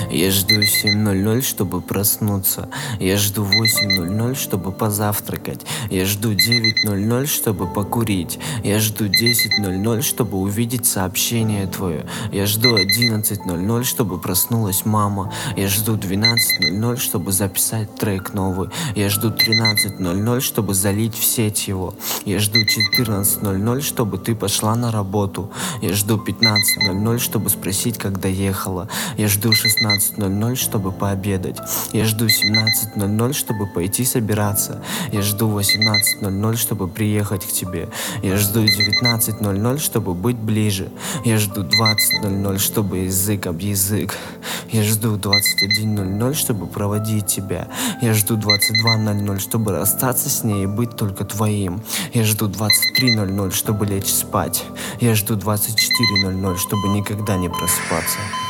Я жду 7:00, чтобы проснуться. Я жду 8:00, чтобы позавтракать. Я жду 9:00, чтобы покурить. Я жду 10:00, чтобы увидеть сообщение твое. Я жду 11:00, чтобы проснулась мама. Я жду 12:00, чтобы записать трек новый. Я жду 13:00, чтобы залить в сеть его. Я жду 14:00, чтобы ты пошла на работу. Я жду 15:00, чтобы спросить, как доехала. Я жду 16:00, чтобы пообедать. Я жду 17:00, чтобы пойти собираться. Я жду 18:00, чтобы приехать к тебе. Я жду 19:00, чтобы быть ближе. Я жду 20:00, чтобы язык об язык. Я жду 21:00, чтобы проводить тебя. Я жду 22:00, чтобы расстаться с ней и быть только твоим. Я жду 23:00, чтобы лечь спать. Я жду 24:00, чтобы никогда не проспаться.